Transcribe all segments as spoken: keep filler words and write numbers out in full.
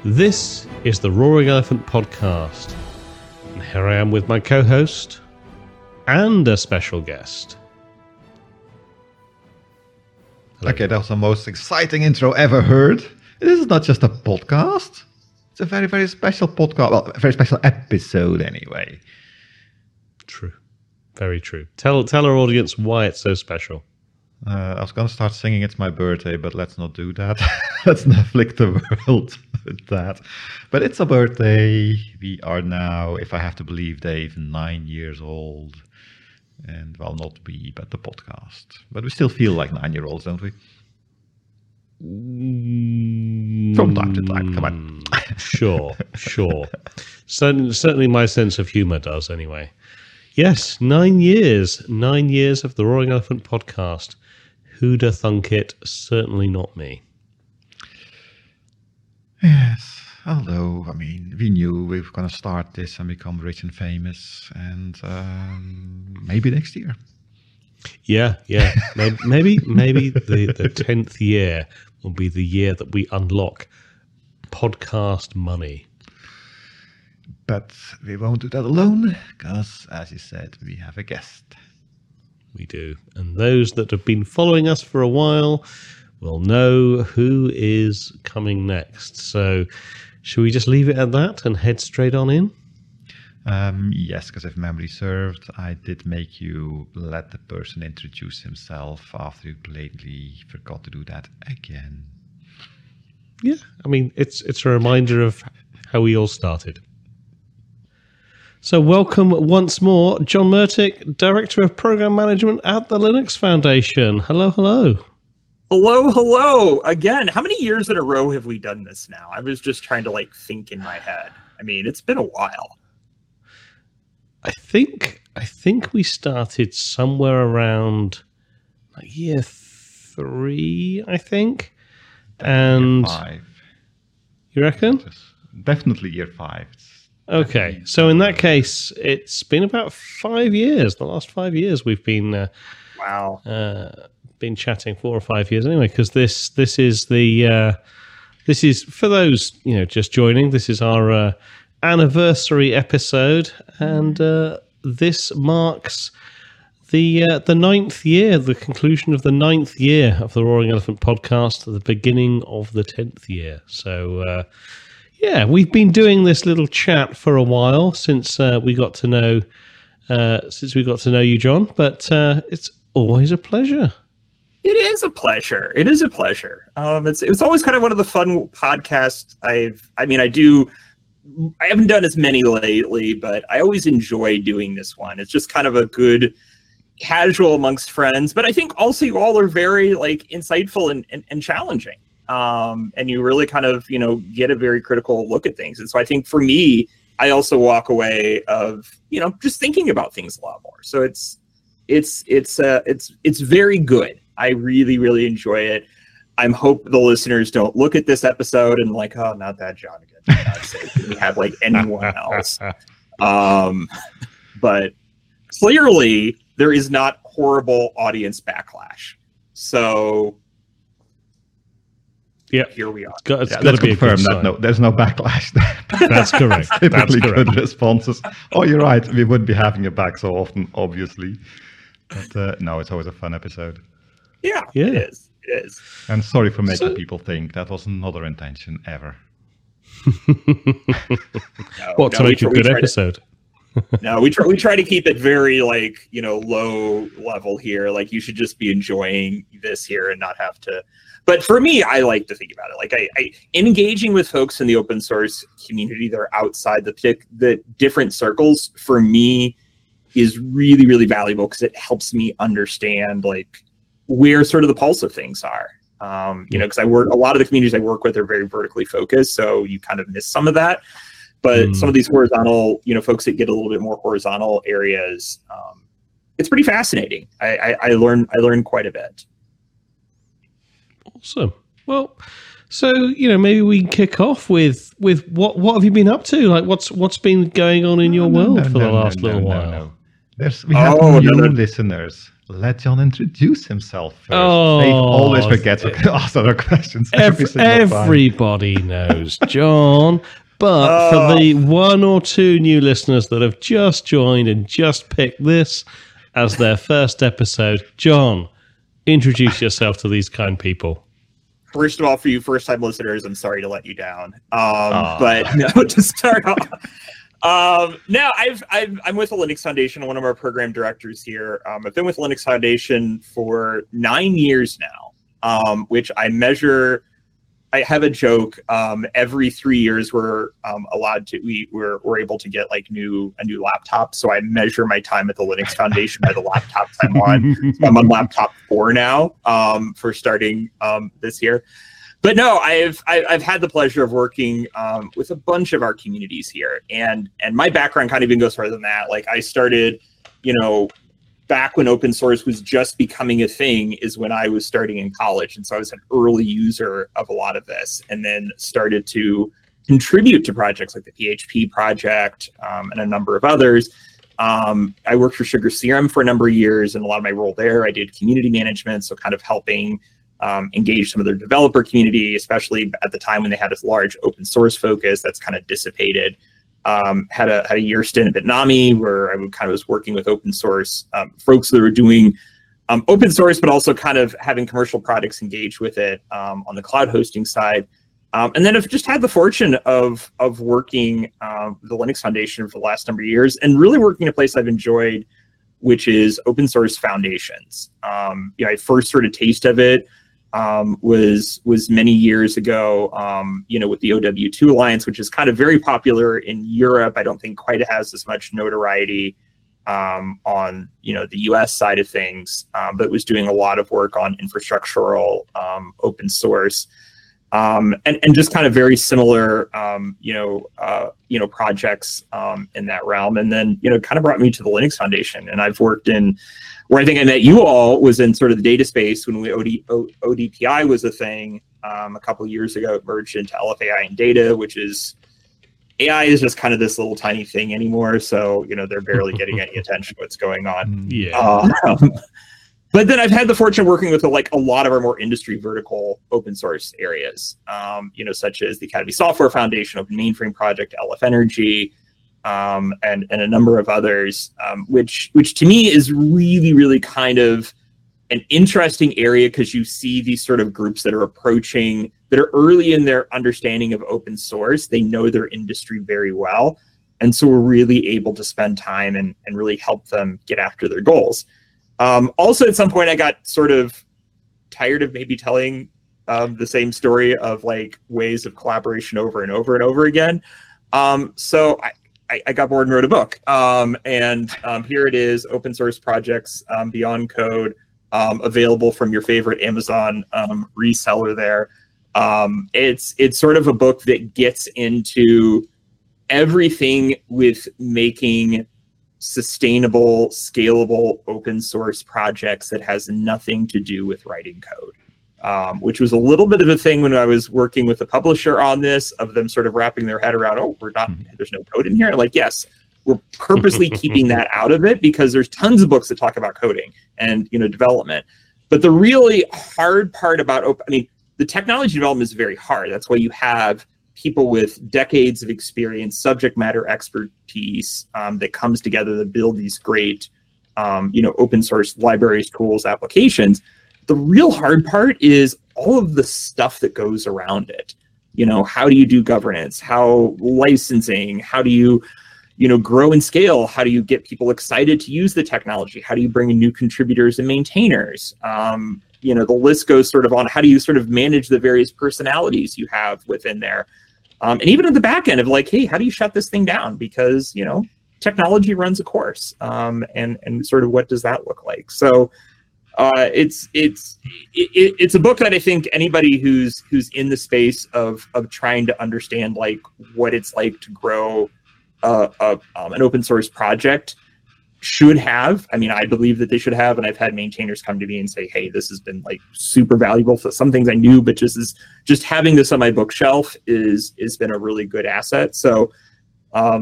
This is the Roaring Elephant Podcast, and here I am with my co-host and a special guest. Hello. Okay, that was the most exciting intro ever heard. This is not just a podcast. It's a very, very special podcast. Well, a very special episode anyway. True. Very true. Tell tell our audience why it's so special. Uh, I was going to start singing It's My Birthday, but let's not do that. Let's not afflict the world with that. But it's a birthday. We are now, if I have to believe Dave, nine years old. And, well, not we, but the podcast. But we still feel like nine-year-olds, don't we? Mm, From time to time, come on. Sure, sure. Certainly, certainly my sense of humour does, anyway. Yes, nine years. Nine years of the Roaring Elephant Podcast. Who'da thunk it? Certainly not me. Yes, although, I mean, we knew we were going to start this and become rich and famous, and um, maybe next year. Yeah, yeah. Maybe maybe, maybe the, the tenth year will be the year that we unlock podcast money. But we won't do that alone, because, as you said, we have a guest. We do. And those that have been following us for a while will know who is coming next. So, should we just leave it at that and head straight on in? Um, yes, because if memory served, I did make you let the person introduce himself after you blatantly forgot to do that again. Yeah, I mean, it's it's a reminder of how we all started. So welcome once more, John Murtick, Director of Program Management at the Linux Foundation. Hello, hello. Hello, hello. Again, how many years in a row have we done this now? I was just trying to like think in my head. I mean, it's been a while. I think I think we started somewhere around like year three, I think. And year five. You reckon? Definitely year five. Okay, so in that case, it's been about five years. The last five years we've been uh, wow uh, been chatting four or five years anyway. Because this this is the uh, this is for those you know just joining. This is our uh, anniversary episode, and uh, this marks the uh, the ninth year, the conclusion of the ninth year of the Roaring Elephant Podcast, the beginning of the tenth year. So. Uh, Yeah, we've been doing this little chat for a while since uh, we got to know uh, since we got to know you, John. But uh, it's always a pleasure. It is a pleasure. It is a pleasure. Um, it's it's always kind of one of the fun podcasts I've. I mean, I do. I haven't done as many lately, but I always enjoy doing this one. It's just kind of a good casual amongst friends. But I think also you all are very like insightful and and, and challenging. Um, and you really kind of, you know, get a very critical look at things. And so I think for me, I also walk away of, you know, just thinking about things a lot more. So it's, it's, it's, uh, it's, it's very good. I really, really enjoy it. I'm hope the listeners don't look at this episode and like, oh, not that John again. For God's sake, we have like anyone else. Um, but clearly there is not horrible audience backlash. So, yeah, here we are. It's got, it's yeah, got to be confirm a that no, there's no backlash there. That's correct. Typically That's correct. good responses. Oh, you're right. We wouldn't be having it back so often, obviously. But uh, no, it's always a fun episode. Yeah, yeah, it is. It is. And sorry for making so, people think that was not our intention ever. no, what to no, make a good episode? To, no, we try. We try to keep it very like you know low level here. Like you should just be enjoying this here and not have to. But for me, I like to think about it. Like I, I engaging with folks in the open source community that are outside the the different circles for me is really, really valuable because it helps me understand like where sort of the pulse of things are. Um, you know, because I work a lot of the communities I work with are very vertically focused, so you kind of miss some of that. But mm. some of these horizontal, you know, folks that get a little bit more horizontal areas, um, it's pretty fascinating. I, I, I learn I learn quite a bit. Awesome. Well, so you know, maybe we can kick off with with what what have you been up to? Like, what's what's been going on in No, your no, world no, for no, the last no, little no, while? No, no. There's, we have Oh, new no, no. listeners. Let John introduce himself first. Oh, Dave always forgets to ask other questions. Every, Ev- single time. everybody knows John, but Oh. for the one or two new listeners that have just joined and just picked this as their first episode, John, introduce yourself to these kind people. First of all, for you first-time listeners, I'm sorry to let you down. Um, Aw. but no, to start off, um, no, I've, I've I'm with the Linux Foundation, one of our program directors here. Um, I've been with Linux Foundation for nine years now, um, which I measure. I have a joke. Um, every three years, we're um, allowed to we we're, we're able to get like new a new laptop. So I measure my time at the Linux Foundation by the laptops I'm on. So I'm on laptop four now um, for starting um, this year. But no, I've I- I've had the pleasure of working um, with a bunch of our communities here, and and my background kind of even goes further than that. Like I started, you know. Back when open source was just becoming a thing is when I was starting in college. And so I was an early user of a lot of this, and then started to contribute to projects like the P H P project um, and a number of others. Um, I worked for Sugar C R M for a number of years, and a lot of my role there, I did community management. So kind of helping um, engage some of their developer community, especially at the time when they had this large open source focus that's kind of dissipated. Um, had a had a year stint at Bitnami where I would kind of was working with open source um, folks that were doing um, open source, but also kind of having commercial products engaged with it um, on the cloud hosting side. Um, and then I've just had the fortune of of working um, with the Linux Foundation for the last number of years, and really working in a place I've enjoyed, which is open source foundations. Um, you know, I first heard a taste of it. Um, was was many years ago, um, you know, with the O W two Alliance, which is kind of very popular in Europe. I don't think quite has as much notoriety um, on, you know, the U S side of things, um, but was doing a lot of work on infrastructural um, open source um, and and just kind of very similar, um, you know, uh, you know, projects um, in that realm. And then, you know, kind of brought me to the Linux Foundation, and I've worked in. Where I think I met you all was in sort of the data space when we O D, o, ODPI was a thing um, a couple of years ago. It merged into L F A I and data, which is A I is just kind of this little tiny thing anymore. So, you know, they're barely getting any attention to what's going on. Yeah. Um, but then I've had the fortune of working with like a lot of our more industry vertical open source areas, um, you know, such as the Academy Software Foundation, Open Mainframe Project, L F Energy, Um, and, and a number of others, um, which which to me is really, really kind of an interesting area, because you see these sort of groups that are approaching, that are early in their understanding of open source. They know their industry very well. And so we're really able to spend time and, and really help them get after their goals. Um, also, at some point, I got sort of tired of maybe telling um, the same story of like ways of collaboration over and over and over again. Um, so I, I, I got bored and wrote a book. Um, and um, here it is, Open Source Projects um, Beyond Code, um, available from your favorite Amazon um, reseller there. Um, it's it's sort of a book that gets into everything with making sustainable, scalable, open source projects that has nothing to do with writing code. Um, which was a little bit of a thing when I was working with the publisher on this, of them sort of wrapping their head around, oh, we're not, there's no code in here. Like, yes, we're purposely keeping that out of it because there's tons of books that talk about coding and, you know, development. But the really hard part about open, I mean, the technology development is very hard. That's why you have people with decades of experience, subject matter expertise um, that comes together to build these great, um, you know, open source libraries, tools, applications. The real hard part is all of the stuff that goes around it. You know, how do you do governance? How licensing? How do you, you know, grow and scale? How do you get people excited to use the technology? How do you bring in new contributors and maintainers? Um, you know, the list goes sort of on. How do you sort of manage the various personalities you have within there? Um, and even at the back end of like, hey, how do you shut this thing down? Because, you know, technology runs a course. Um, and, and sort of what does that look like? So, Uh, it's it's it, it's a book that I think anybody who's who's in the space of of trying to understand like what it's like to grow a, a, um, an open source project should have. I mean, I believe that they should have, and I've had maintainers come to me and say, "Hey, this has been like super valuable." So some things I knew, but just is just having this on my bookshelf is is been a really good asset. So, um,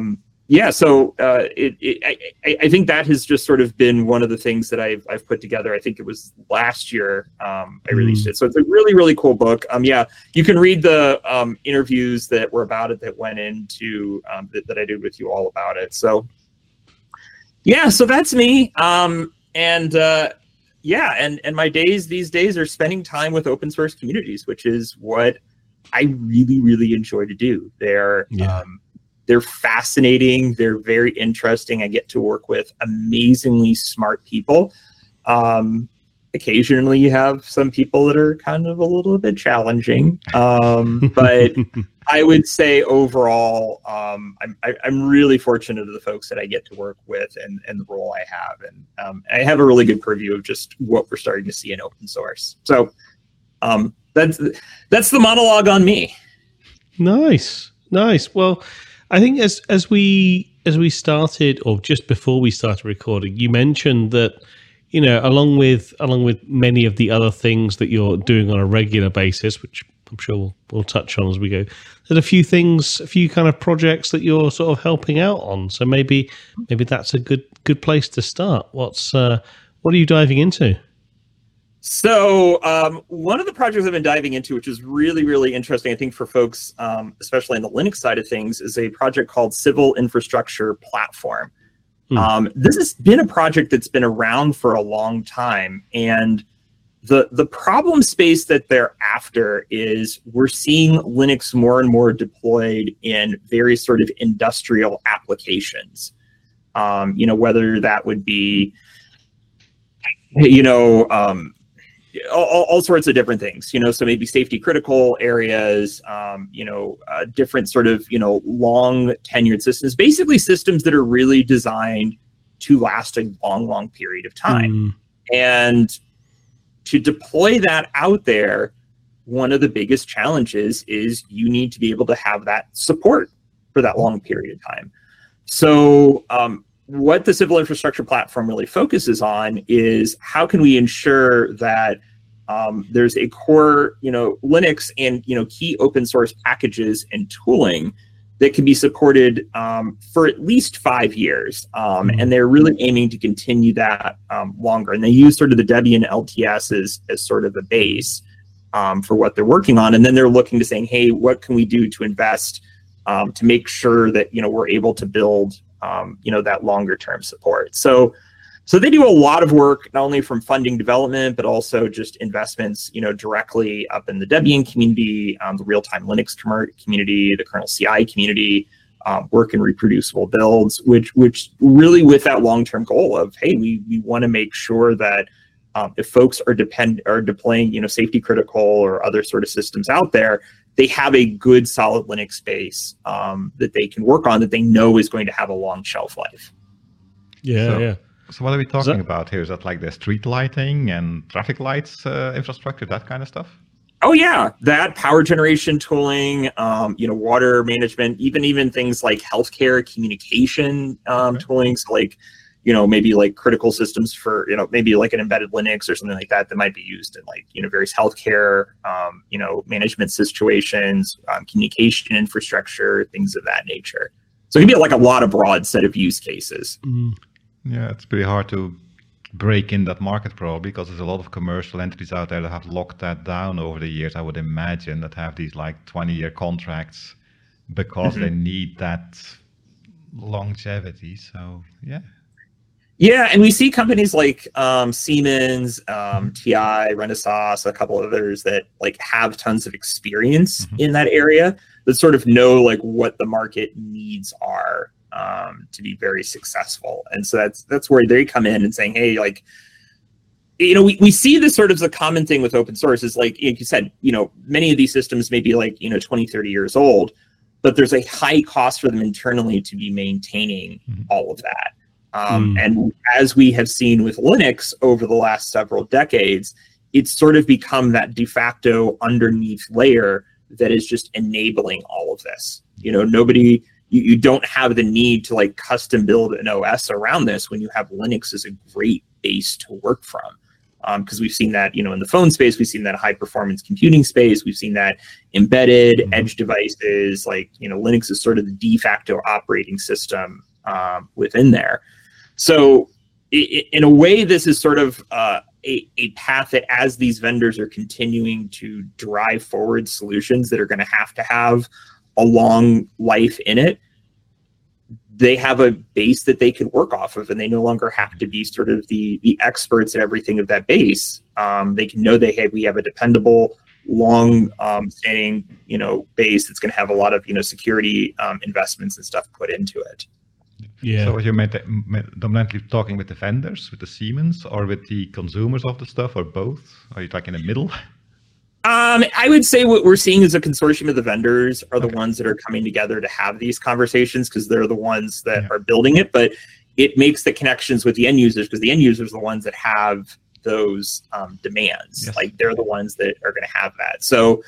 yeah, so uh, it, it, I, I think that has just sort of been one of the things that I've I've put together. I think it was last year um, I released Mm. it. So it's a really, really cool book. Um, yeah, you can read the um, interviews that were about it that went into um, that, that I did with you all about it. So yeah, so that's me. Um, and uh, yeah, and and my days these days are spending time with open source communities, which is what I really, really enjoy to do. They're Yeah. um, they're fascinating. They're very interesting. I get to work with amazingly smart people. Um, occasionally, you have some people that are kind of a little bit challenging, um, but I would say overall, um, I'm I, I'm really fortunate of the folks that I get to work with and, and the role I have, and um, I have a really good purview of just what we're starting to see in open source. So um, that's that's the monologue on me. Nice, nice. Well, I think as as we as we started, or just before we started recording, you mentioned that, you know, along with along with many of the other things that you're doing on a regular basis, which I'm sure we'll, we'll touch on as we go, there's a few things, a few kind of projects that you're sort of helping out on. So maybe maybe that's a good good place to start. What's uh, what are you diving into? So um, one of the projects I've been diving into, which is really, really interesting, I think for folks, um, especially on the Linux side of things, is a project called Civil Infrastructure Platform. Hmm. Um, this has been a project that's been around for a long time. And the, the problem space that they're after is we're seeing Linux more and more deployed in various sort of industrial applications. Um, you know, whether that would be, you know, um, All, all sorts of different things, you know, so maybe safety critical areas, um, you know, uh, different sort of, you know, long tenured systems, basically systems that are really designed to last a long, long period of time. Mm. And to deploy that out there, one of the biggest challenges is you need to be able to have that support for that long period of time. So, um, what the Civil Infrastructure Platform really focuses on is how can we ensure that um, there's a core, you know, Linux and, you know, key open source packages and tooling that can be supported um, for at least five years. Um, and they're really aiming to continue that um, longer. And they use sort of the Debian L T S as, as sort of a base um, for what they're working on. And then they're looking to saying, hey, what can we do to invest um, to make sure that, you know, we're able to build Um, you know, that longer term support. So, so they do a lot of work, not only from funding development, but also just investments, you know, directly up in the Debian community, um, the real-time Linux community, the kernel C I community, um, work in reproducible builds, which, which really with that long-term goal of, hey, we, we want to make sure that um, if folks are depend are deploying, you know, safety critical or other sort of systems out there, they have a good solid Linux base um, that they can work on that they know is going to have a long shelf life. Yeah, so, yeah. So what are we talking that, about here? Is that like the street lighting and traffic lights uh, infrastructure, that kind of stuff? Oh yeah, that power generation tooling, um, you know, water management, even even things like healthcare communication um, okay. tooling, so like, you know, maybe like critical systems for, you know, maybe like an embedded Linux or something like that that might be used in like, you know, various healthcare, um, you know, management situations, um, communication infrastructure, things of that nature. So it can be like a lot of broad set of use cases. Mm. Yeah, it's pretty hard to break in that market probably because there's a lot of commercial entities out there that have locked that down over the years, I would imagine, that have these like twenty year contracts because mm-hmm. they need that longevity. So, yeah. Yeah, and we see companies like um, Siemens, um, T I, Renesas, a couple of others that like have tons of experience mm-hmm. in that area that sort of know like what the market needs are um, to be very successful. And so that's that's where they come in and saying, hey, like, you know, we, we see this sort of as a common thing with open source is like, like you said, you know, many of these systems may be like, you know, twenty, thirty years old, but there's a high cost for them internally to be maintaining mm-hmm. all of that. Um, mm. And as we have seen with Linux over the last several decades, it's sort of become that de facto underneath layer that is just enabling all of this. You know, nobody, you, you don't have the need to like custom build an O S around this when you have Linux as a great base to work from. because um, we've seen that, you know, in the phone space, we've seen that high performance computing space, we've seen that embedded mm-hmm. edge devices, like, you know, Linux is sort of the de facto operating system um, within there. So it, in a way, this is sort of uh, a, a path that as these vendors are continuing to drive forward solutions that are going to have to have a long life in it, they have a base that they can work off of, and they no longer have to be sort of the the experts at everything of that base. Um, they can know they have we have a dependable, long um, standing, you know, base that's going to have a lot of, you know, security um, investments and stuff put into it. Yeah. So you're dominantly talking with the vendors, with the Siemens, or with the consumers of the stuff, or both? Are you like in the middle? Um, I would say what we're seeing is a consortium of the vendors are the okay. ones that are coming together to have these conversations, because they're the ones that yeah. are building it. But it makes the connections with the end users, because the end users are the ones that have those um, demands. Yes. Like they're the ones that are going to have that. So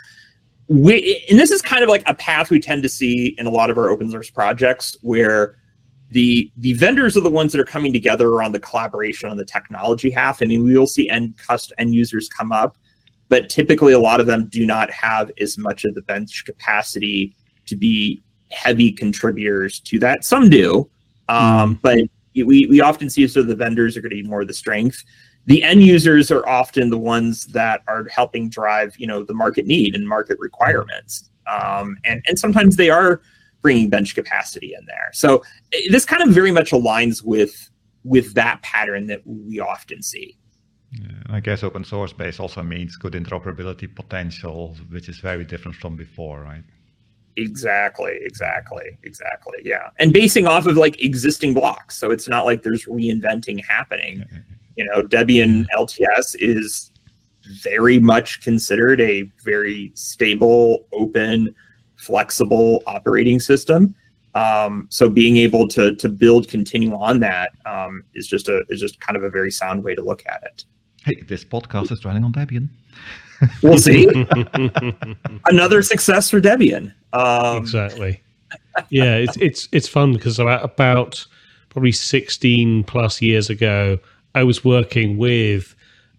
we, and this is kind of like a path we tend to see in a lot of our open source projects, where the the vendors are the ones that are coming together around the collaboration on the technology half. I mean, we will see end cust end users come up, but typically a lot of them do not have as much of the bench capacity to be heavy contributors to that. Some do, um, mm. but we, we often see sort of the vendors are going to be more the strength. The end users are often the ones that are helping drive, you know, the market need and market requirements. Um, and, and sometimes they are bringing bench capacity in there. So this kind of very much aligns with, with that pattern that we often see. Yeah, I guess open source base also means good interoperability potential, which is very different from before, right? Exactly, exactly, exactly. Yeah. And basing off of like existing blocks. So it's not like there's reinventing happening. You know, Debian L T S is very much considered a very stable, open, flexible operating system. Um, so being able to to build, continue on that um, is just a is just kind of a very sound way to look at it. Hey, this podcast is running on Debian. We'll see. Another success for Debian. Um, exactly. Yeah, it's it's it's fun because about about probably sixteen plus years ago, I was working with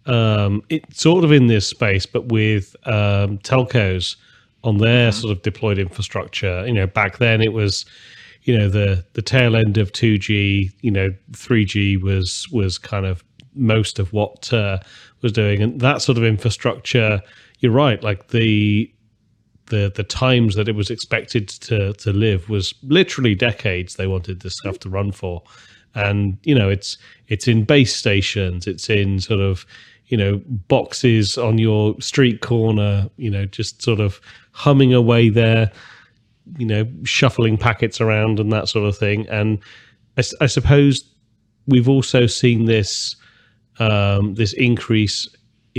um, it sort of in this space, but with um, telcos on their sort of deployed infrastructure. You know, back then it was, you know, the the tail end of two G. You know, three G was was kind of most of what uh, was doing, and that sort of infrastructure. You're right, like the the the times that it was expected to to live was literally decades. They wanted this stuff to run for, and you know, it's it's in base stations, it's in sort of, you know, boxes on your street corner, you know, just sort of humming away there, you know, shuffling packets around and that sort of thing. And I, I suppose we've also seen this um, this increase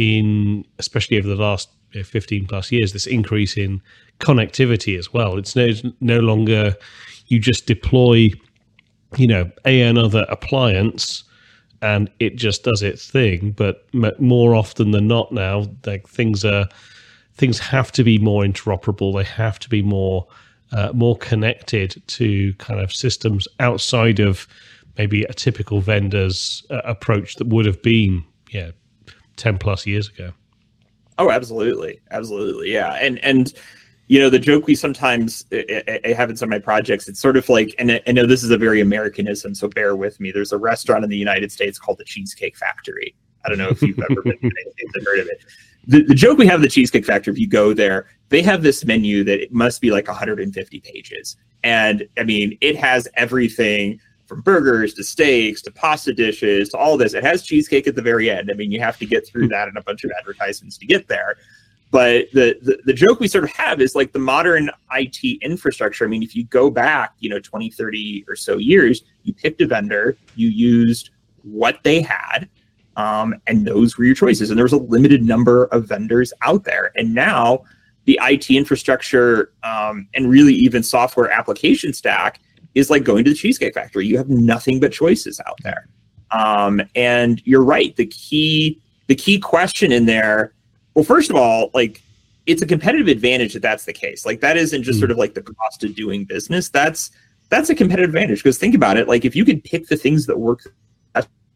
in, especially over the last fifteen plus years, this increase in connectivity as well. It's no, no longer you just deploy, you know, a another appliance and it just does its thing. But m- more often than not now, like things are, things have to be more interoperable. They have to be more, uh, more connected to kind of systems outside of maybe a typical vendor's uh, approach that would have been, yeah, ten plus years ago. Oh, absolutely, absolutely, yeah. And and you know, the joke we sometimes I, I have in some of my projects, it's sort of like, and I, I know this is a very Americanism, so bear with me. There's a restaurant in the United States called the Cheesecake Factory. I don't know if you've ever been to the United States and heard of it. The, the joke we have at the Cheesecake Factory, if you go there, they have this menu that it must be like one hundred fifty pages. And I mean, it has everything from burgers to steaks to pasta dishes to all this. It has cheesecake at the very end. I mean, you have to get through that and a bunch of advertisements to get there. But the, the the joke we sort of have is like the modern I T infrastructure. I mean, if you go back, you know, twenty, thirty or so years, you picked a vendor, you used what they had, um, and those were your choices. And there was a limited number of vendors out there. And now the I T infrastructure um, and really even software application stack is like going to the Cheesecake Factory. You have nothing but choices out there. Um, and you're right. The key, the key question in there, well, first of all, like it's a competitive advantage that that's the case. Like that isn't just mm. sort of like the cost of doing business. That's, that's a competitive advantage, because think about it. Like if you could pick the things that work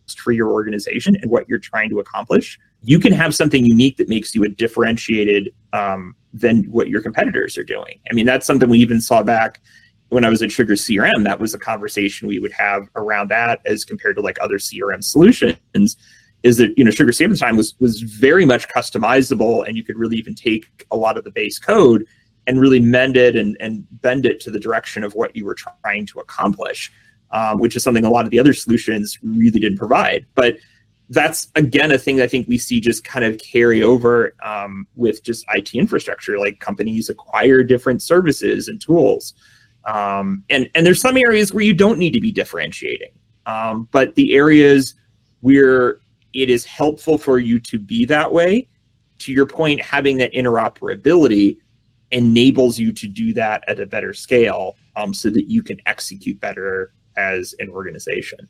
for your organization and what you're trying to accomplish, you can have something unique that makes you a differentiated um, than what your competitors are doing. I mean, that's something we even saw back when I was at Sugar C R M. That was a conversation we would have around that as compared to like other C R M solutions, is that, you know, Sugar C R M at the time was, was very much customizable, and you could really even take a lot of the base code and really mend it and, and bend it to the direction of what you were trying to accomplish, um, which is something a lot of the other solutions really didn't provide. But that's, again, a thing that I think we see just kind of carry over um, with just I T infrastructure. Like, companies acquire different services and tools. Um, and, and there's some areas where you don't need to be differentiating. Um, but the areas where it is helpful for you to be that way, to your point, having that interoperability enables you to do that at a better scale, um, so that you can execute better as an organization.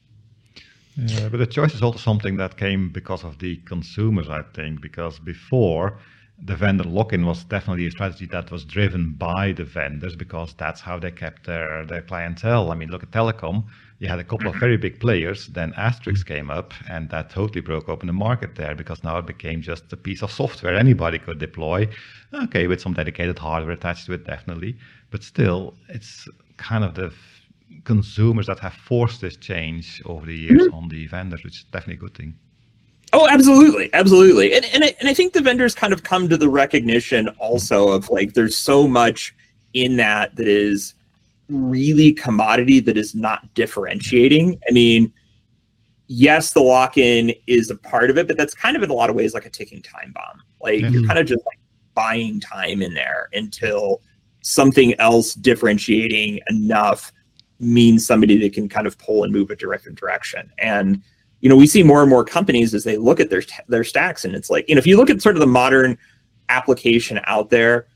Yeah, but the choice is also something that came because of the consumers, I think, because before, the vendor lock-in was definitely a strategy that was driven by the vendors, because that's how they kept their, their clientele. I mean, look at telecom. You had a couple of very big players, then Asterix came up, and that totally broke open the market there, because now it became just a piece of software anybody could deploy. Okay, with some dedicated hardware attached to it, definitely. But still, it's kind of the consumers that have forced this change over the years mm-hmm. on the vendors, which is definitely a good thing. Oh, absolutely. Absolutely. And, and, I, and I think the vendors kind of come to the recognition also of, like, there's so much in that that is really commodity that is not differentiating. I mean, yes, the lock-in is a part of it, but that's kind of in a lot of ways like a ticking time bomb. Like, mm-hmm. you're kind of just like buying time in there until something else differentiating enough means somebody that can kind of pull and move a different direction. And, you know, we see more and more companies as they look at their their stacks, and it's like, you know, if you look at sort of the modern application out there,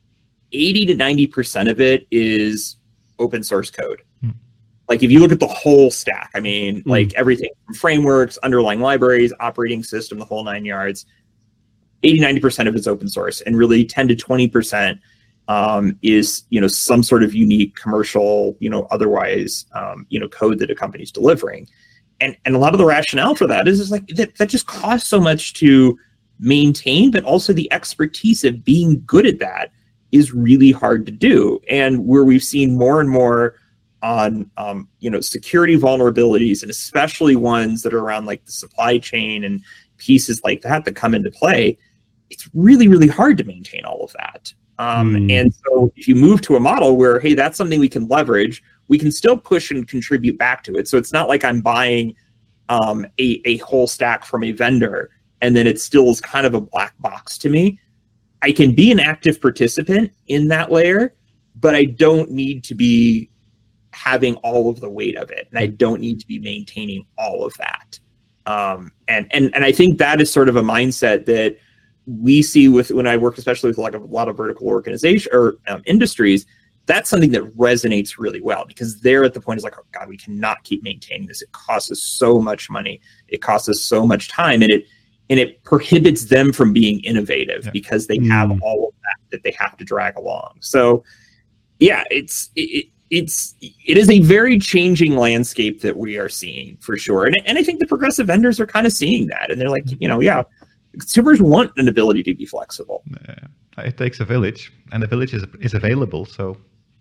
eighty to ninety percent of it is open source code. Mm. Like, if you look at the whole stack, I mean, mm. like everything from frameworks, underlying libraries, operating system, the whole nine yards, eighty, ninety percent of it's open source, and really ten to twenty percent um, is, you know, some sort of unique commercial, you know, otherwise, um, you know, code that a company's delivering. And, and a lot of the rationale for that is, is like that, that just costs so much to maintain, but also the expertise of being good at that is really hard to do. And where we've seen more and more on, um, you know, security vulnerabilities, and especially ones that are around like the supply chain and pieces like that that come into play, it's really, really hard to maintain all of that. Um, mm. And so if you move to a model where, hey, that's something we can leverage, we can still push and contribute back to it. So it's not like I'm buying um, a, a whole stack from a vendor and then it still is kind of a black box to me. I can be an active participant in that layer, but I don't need to be having all of the weight of it. And I don't need to be maintaining all of that. Um, and, and, and I think that is sort of a mindset that we see with, when I work, especially with like a lot of vertical organization or um, industries, that's something that resonates really well, because they're at the point is like, oh God, we cannot keep maintaining this. It costs us so much money. It costs us so much time, and it and it prohibits them from being innovative, yeah. because they mm. have all of that that they have to drag along. So, yeah, it's it, it's it is a very changing landscape that we are seeing for sure, and and I think the progressive vendors are kind of seeing that, and they're like, you know, yeah, consumers want an ability to be flexible. Yeah. It takes a village, and the village is is available, so.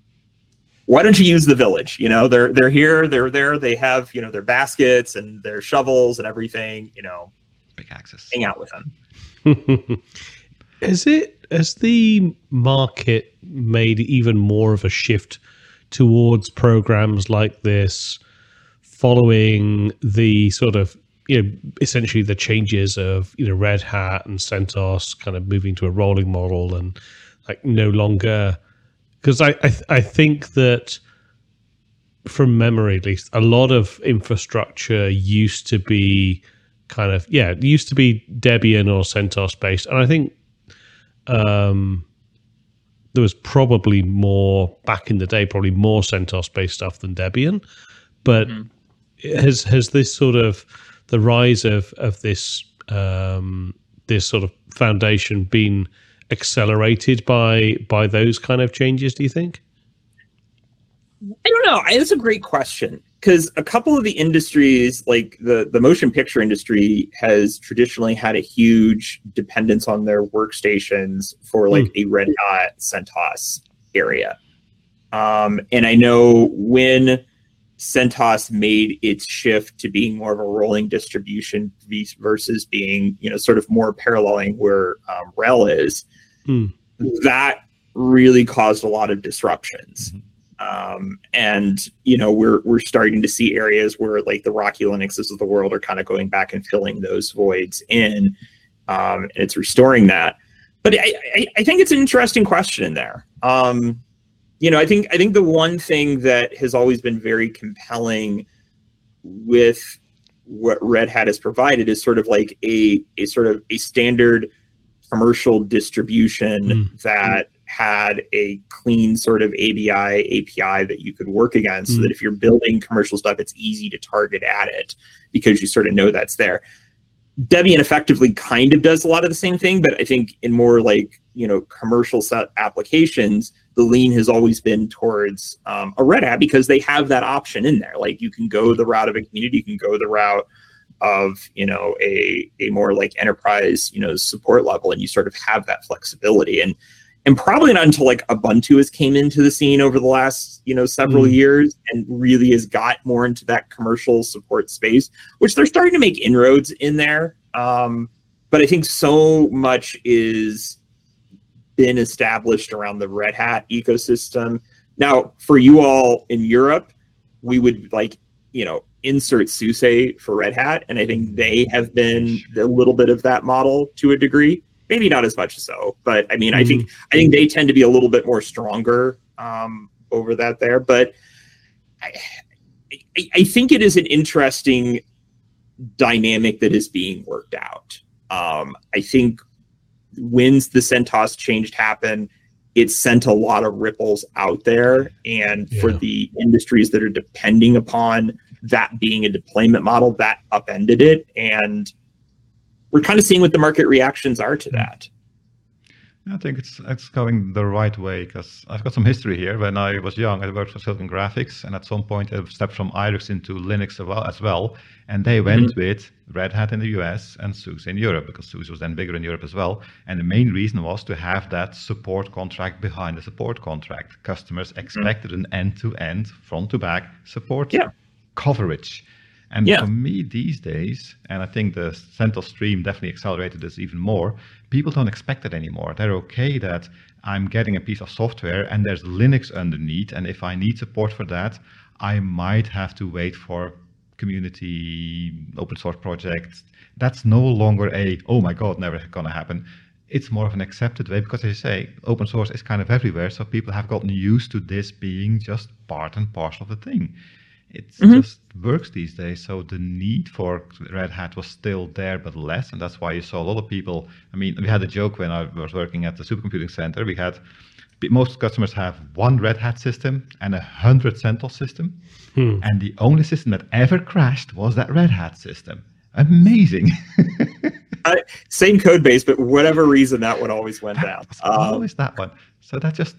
Why don't you use the village? You know, they're they're here, they're there, they have, you know, their baskets and their shovels and everything, you know, big access. Hang out with them. Is it, has the market made even more of a shift towards programs like this following the sort of, you know, essentially the changes of, you know, Red Hat and CentOS kind of moving to a rolling model and like no longer... Because I, I I think that, from memory at least, a lot of infrastructure used to be kind of, yeah, it used to be Debian or CentOS based. And I think um, there was probably more, back in the day, probably more CentOS based stuff than Debian. But mm-hmm. has has this sort of, the rise of, of this um, this sort of foundation been accelerated by by those kind of changes, do you think? I don't know. It's a great question. because a couple of the industries, like the, the motion picture industry, has traditionally had a huge dependence on their workstations for like mm. a Red Hat CentOS area. Um, and I know when CentOS made its shift to being more of a rolling distribution versus being, you know, sort of more paralleling where um, RHEL is, mm. that really caused a lot of disruptions. Mm-hmm. Um, and, you know, we're, we're starting to see areas where like the Rocky Linuxes of the world are kind of going back and filling those voids in, um, and it's restoring that. But I, I, I think it's an interesting question in there. Um, you know, I think, I think the one thing that has always been very compelling with what Red Hat has provided is sort of like a, a sort of a standard commercial distribution mm. that had a clean sort of A B I A P I that you could work against, mm. so that if you're building commercial stuff, it's easy to target at it because you sort of know that's there. Debian effectively kind of does a lot of the same thing, but I think in more like, you know, commercial set applications, the lean has always been towards um, a Red Hat because they have that option in there. Like you can go the route of a community, you can go the route of, you know, a, a more like enterprise, you know, support level, and you sort of have that flexibility. And And probably not until like Ubuntu has came into the scene over the last, you know, several mm. years and really has got more into that commercial support space, which they're starting to make inroads in there. Um, but I think so much is been established around the Red Hat ecosystem. Now, for you all in Europe, we would like, you know, insert SUSE for Red Hat. And I think they have been a little bit of that model to a degree. Maybe not as much so, but I mean, mm-hmm. I think I think they tend to be a little bit more stronger um, over that there. But I, I, I think it is an interesting dynamic that is being worked out. Um, I think when the CentOS change happened, it sent a lot of ripples out there, and yeah. for the industries that are depending upon that being a deployment model, that upended it. And we're kind of seeing what the market reactions are to that. I think it's it's going the right way, because I've got some history here. When I was young, I worked for Silicon Graphics, and at some point I stepped from IRIX into Linux as well, as well and they went mm-hmm. with Red Hat in the U S and SUSE in Europe, because SUSE was then bigger in Europe as well. And the main reason was to have that support contract behind the support contract. Customers expected mm-hmm. an end-to-end, front-to-back support yeah. coverage. And yeah. for me these days, and I think the CentOS Stream definitely accelerated this even more, people don't expect it anymore. They're okay that I'm getting a piece of software and there's Linux underneath, and if I need support for that, I might have to wait for community open source projects. That's no longer a, oh my God, never gonna happen. It's more of an accepted way, because as you say, open source is kind of everywhere, so people have gotten used to this being just part and parcel of the thing. It mm-hmm. just works these days. So the need for Red Hat was still there, but less. And that's why you saw a lot of people. I mean, we had a joke when I was working at the supercomputing center. We had, most customers have one Red Hat system and a hundred CentOS system. Hmm. And the only system that ever crashed was that Red Hat system. Amazing. uh, same code base, but whatever reason, that one always went down. Um, always that one. So that just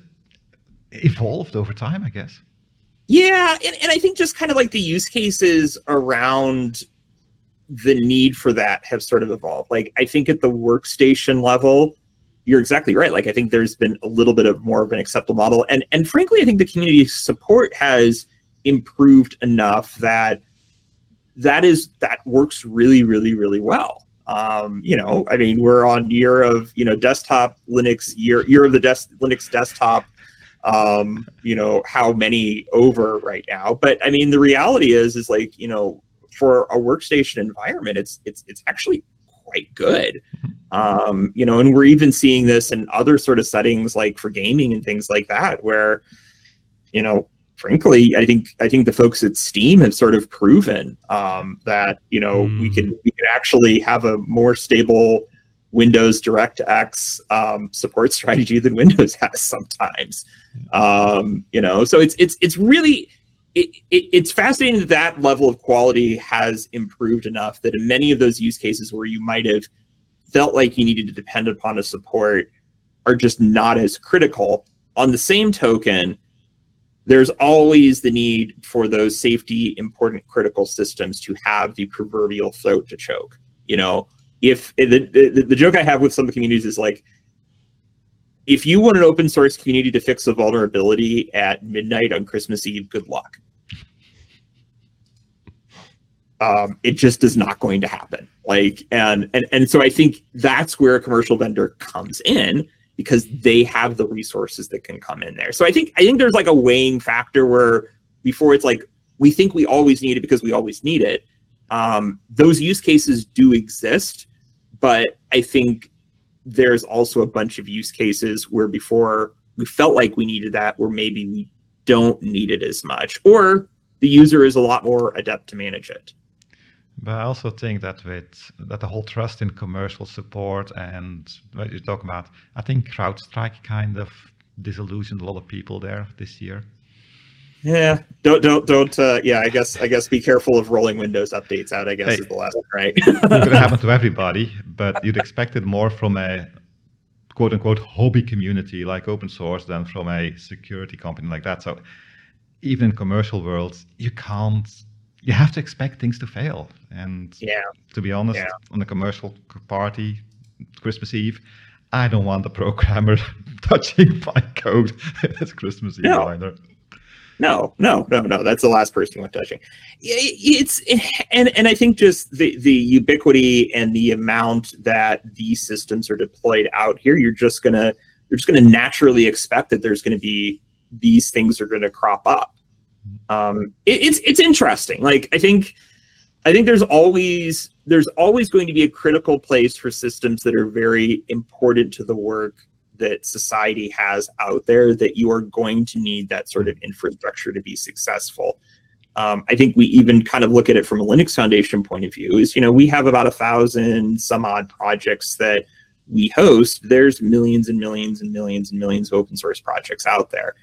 evolved over time, I guess. Yeah, and, and I think just kind of like the use cases around the need for that have sort of evolved. Like, I think at the workstation level, you're exactly right. Like, I think there's been a little bit of more of an acceptable model. And, and frankly, I think the community support has improved enough that that is that works really, really, really well. Um, you know, I mean, we're on year of, you know, desktop Linux, year, year of the des- Linux desktop. Um, you know, how many over right now. But I mean, the reality is, is like, you know, for a workstation environment, it's it's it's actually quite good. Um, you know, and we're even seeing this in other sort of settings, like for gaming and things like that, where, you know, frankly, I think I think the folks at Steam have sort of proven um, that, you know, mm. we could we could actually have a more stable Windows DirectX um, support strategy than Windows has sometimes. Um, you know, so it's it's it's really it, it, it's fascinating that that level of quality has improved enough that in many of those use cases where you might have felt like you needed to depend upon a support are just not as critical. On the same token, there's always the need for those safety important critical systems to have the proverbial throat to choke. You know, if the, the, the joke I have with some of the communities is like, if you want an open source community to fix a vulnerability at midnight on Christmas Eve, good luck. Um, it just is not going to happen. Like, and, and, and so I think that's where a commercial vendor comes in, because they have the resources that can come in there. So I think, I think there's like a weighing factor where before it's like, we think we always need it because we always need it. Um, those use cases do exist, but I think there's also a bunch of use cases where before we felt like we needed that, where maybe we don't need it as much, or the user is a lot more adept to manage it. But I also think that with that the whole trust in commercial support and what you talk about, I think CrowdStrike kind of disillusioned a lot of people there this year. Yeah, don't don't don't. Uh, yeah, I guess I guess be careful of rolling Windows updates out. I guess Hey, is the lesson, right? It's going to happen to everybody, but you'd expect it more from a quote unquote hobby community like open source than from a security company like that. So even in commercial worlds, you can't. You have to expect things to fail. And Yeah. to be honest, Yeah. on the commercial party, Christmas Eve, I don't want the programmer touching my code at Christmas Eve No. either. No, no, no, no. That's the last person you want touching. It's and and I think just the the ubiquity and the amount that these systems are deployed out here, you're just gonna you're just gonna naturally expect that there's gonna be these things are gonna crop up. Um, it, it's it's interesting. Like I think I think there's always there's always going to be a critical place for systems that are very important to the work that society has out there, that you are going to need that sort of infrastructure to be successful. Um, I think we even kind of look at it from a Linux Foundation point of view is, you know, we have about a thousand some odd projects that we host. There's millions and millions and millions and millions of open source projects out there.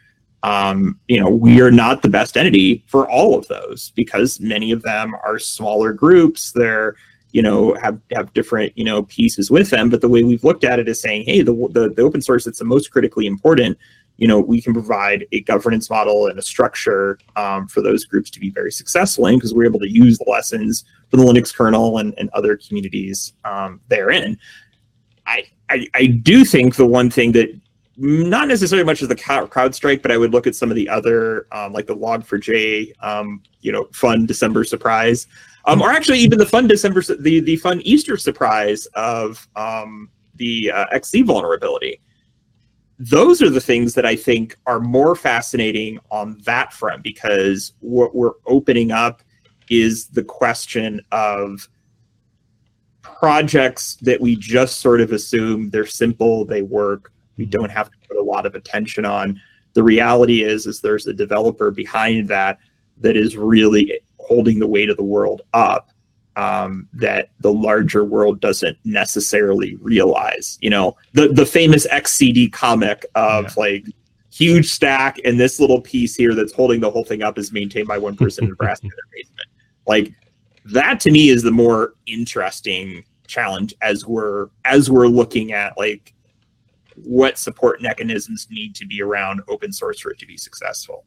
Um, you know, we are not the best entity for all of those because many of them are smaller groups. They're, you know, have, have different, you know, pieces with them. But the way we've looked at it is saying, hey, the, the, the open source that's the most critically important, you know, we can provide a governance model and a structure um, for those groups to be very successful in, because we're able to use the lessons from the Linux kernel and, and other communities um, therein. I, I, I do think the one thing that, not necessarily much as the CrowdStrike, but I would look at some of the other, um, like the Log four j, um, you know, fun December surprise, um, or actually even the fun December, the the fun Easter surprise of um, the uh, X C vulnerability. Those are the things that I think are more fascinating on that front, because what we're opening up is the question of projects that we just sort of assume they're simple, they work. We don't have to put a lot of attention on. The reality is, is there's a developer behind that that is really holding the weight of the world up, um, that the larger world doesn't necessarily realize. You know, the the famous X C D comic of yeah. like huge stack and this little piece here that's holding the whole thing up is maintained by one person in Nebraska in their basement. Like that to me is the more interesting challenge as we're as we're looking at like what support mechanisms need to be around open source for it to be successful.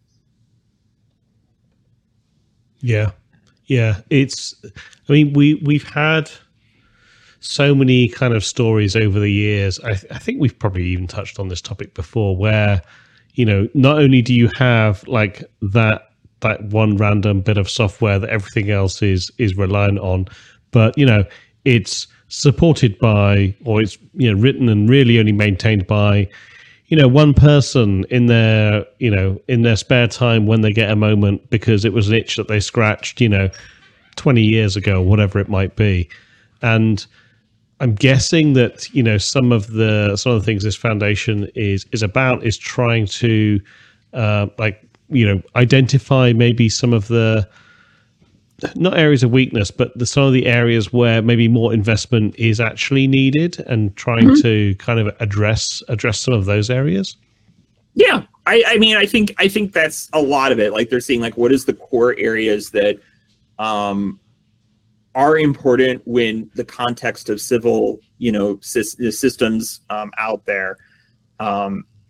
Yeah. Yeah. It's, I mean, we, we've had so many kind of stories over the years. I, th- I think we've probably even touched on this topic before where, you know, not only do you have like that, that one random bit of software that everything else is, is reliant on, but, you know, it's supported by, or it's, you know, written and really only maintained by, you know, one person in their, you know, in their spare time when they get a moment because it was an itch that they scratched, you know, twenty years ago, whatever it might be. And I'm guessing that, you know, some of the, some of the things this foundation is, is about is trying to, uh, like, you know, identify maybe some of the, not areas of weakness, but the, some of the areas where maybe more investment is actually needed, and trying mm-hmm. to kind of address address some of those areas. Yeah, I, I mean, I think I think that's a lot of it. Like they're seeing, like, what is the core areas that um, are important when the context of civil, you know, sy- systems um, out there. Um,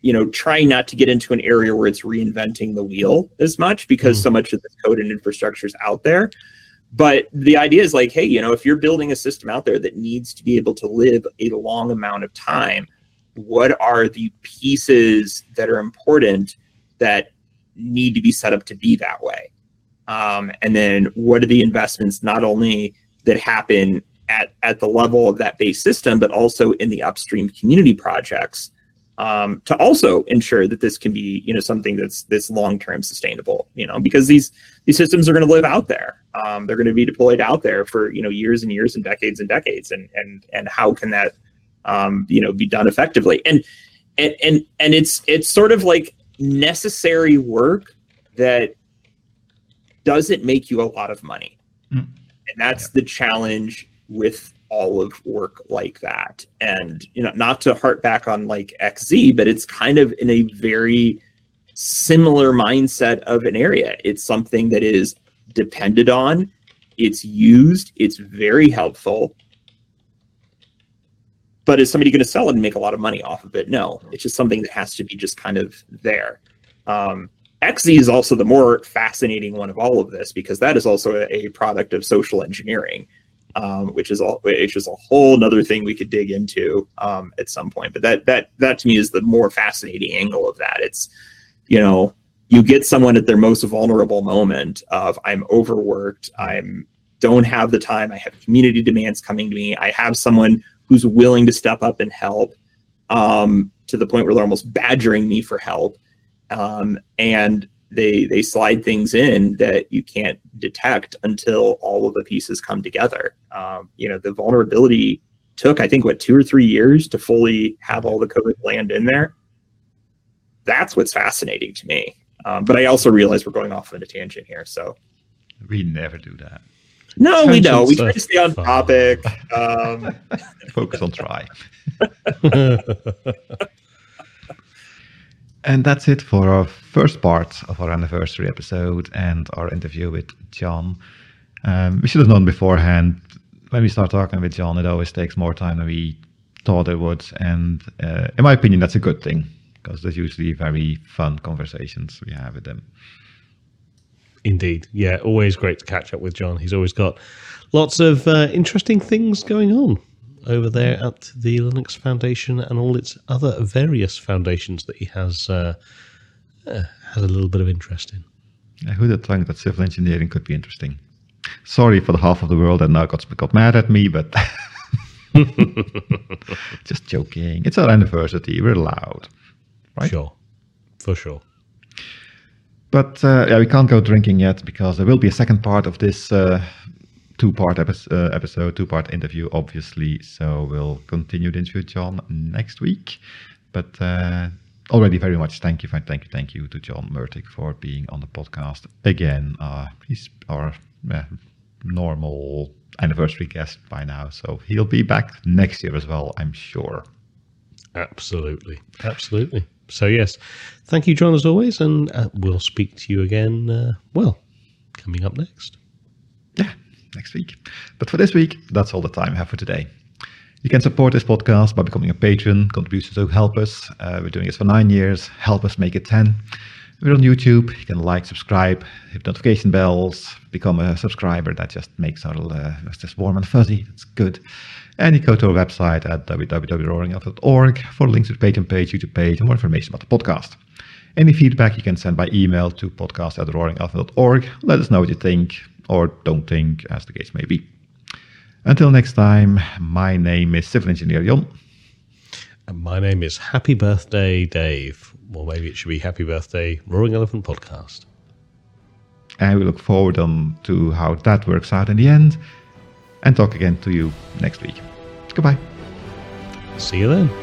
you know, trying not to get into an area where it's reinventing the wheel as much, because mm. so much of this code and infrastructure is out there. But the idea is like, hey, you know, if you're building a system out there that needs to be able to live a long amount of time, what are the pieces that are important that need to be set up to be that way? Um, and then what are the investments not only that happen at, at the level of that base system, but also in the upstream community projects, um, to also ensure that this can be, you know, something that's this long-term sustainable, you know, because these these systems are going to live out there. Um, they're going to be deployed out there for, you know, years and years and decades and decades. And and and how can that, um, you know, be done effectively? And and and and it's it's sort of like necessary work that doesn't make you a lot of money. Mm. And that's yeah. the challenge with all of work like that. And, you know, not to harp back on like X Z, but it's kind of in a very similar mindset of an area. It's something that is depended on, it's used, it's very helpful. But is somebody going to sell it and make a lot of money off of it? No, it's just something that has to be just kind of there. Um, X Z is also the more fascinating one of all of this, because that is also a, a product of social engineering. Um, which is all, which is a whole nother thing we could dig into um, at some point. But that that that to me is the more fascinating angle of that. It's, you know, you get someone at their most vulnerable moment of I'm overworked, I'm don't have the time, I have community demands coming to me, I have someone who's willing to step up and help, um, to the point where they're almost badgering me for help, um, and they they slide things in that you can't detect until all of the pieces come together. Um, you know, the vulnerability took, I think, what, two or three years to fully have all the code land in there. That's what's fascinating to me. Um, but I also realize we're going off on a tangent here. So we never do that. No, we don't. We try to stay on topic. Um, Focus on try. And that's it for our first part of our anniversary episode and our interview with John. Um, we should have known beforehand, when we start talking with John, it always takes more time than we thought it would. And uh, in my opinion, that's a good thing, because there's usually very fun conversations we have with him. Indeed. Yeah, always great to catch up with John. He's always got lots of uh, interesting things going on over there at the Linux Foundation and all its other various foundations that he has uh, uh, has a little bit of interest in. Yeah, who'd have thought that civil engineering could be interesting? Sorry for the half of the world that now got, got mad at me, but just joking. It's our anniversary. We're allowed, right? Sure, for sure. But uh, yeah, we can't go drinking yet, because there will be a second part of this uh, two-part epi- uh, episode, two-part interview, obviously. So we'll continue the interview with John next week. But uh, already very much thank you, thank you, thank you to John Murtig for being on the podcast again. Uh, he's our uh, normal anniversary guest by now, so he'll be back next year as well, I'm sure. Absolutely, absolutely. So yes, thank you, John, as always, and uh, we'll speak to you again, uh, well, coming up next. Yeah, next week. But for this week, that's all the time I have for today. You can support this podcast by becoming a patron. Contributions to help us. Uh, we're doing this for nine years. Help us make it ten. We're on YouTube. You can like, subscribe, hit notification bells, become a subscriber. That just makes our uh, it's just warm and fuzzy. It's good. And you go to our website at w w w dot roaring alpha dot org for links to the Patreon page, YouTube page, and more information about the podcast. Any feedback you can send by email to podcast at roaring alpha dot org. Let us know what you think or don't think, as the case may be. Until next time, my name is Civil Engineer Jon. And my name is Happy Birthday Dave. Or maybe it should be Happy Birthday Roaring Elephant Podcast. And we look forward um, to how that works out in the end. And talk again to you next week. Goodbye. See you then.